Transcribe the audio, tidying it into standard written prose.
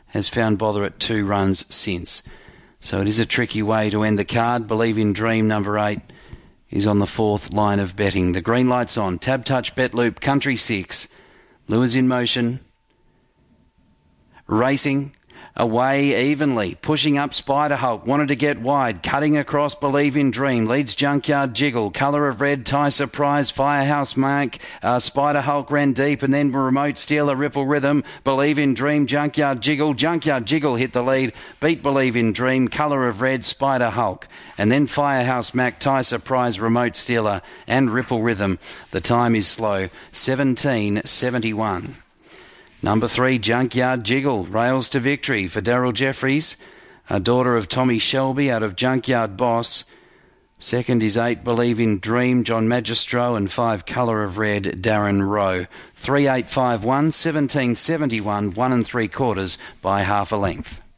has found bother at 2 runs since. So it is a tricky way to end the card. Believe in Dream, number 8, is on the 4th line of betting. The green light's on. Tab Touch, Bet Loop, Country 6. Lures in motion. Racing. Away evenly, pushing up Spider Hulk, wanted to get wide, cutting across Believe in Dream, leads Junkyard Jiggle, Colour of Red, Tie Surprise, Firehouse Mark, Spider Hulk ran deep, and then Remote Stealer, Ripple Rhythm, Believe in Dream, Junkyard Jiggle hit the lead, beat Believe in Dream, Colour of Red, Spider Hulk, and then Firehouse Mac, Tie Surprise, Remote Stealer, and Ripple Rhythm. The time is slow, 17:71. Number 3, Junkyard Jiggle, rails to victory for Daryl Jeffries, a daughter of Tommy Shelby out of Junkyard Boss. Second is 8, Believe in Dream, John Magistro, and 5, Colour of Red, Darren Rowe. 3-8-5-1, 1771, 1 3/4 by half a length.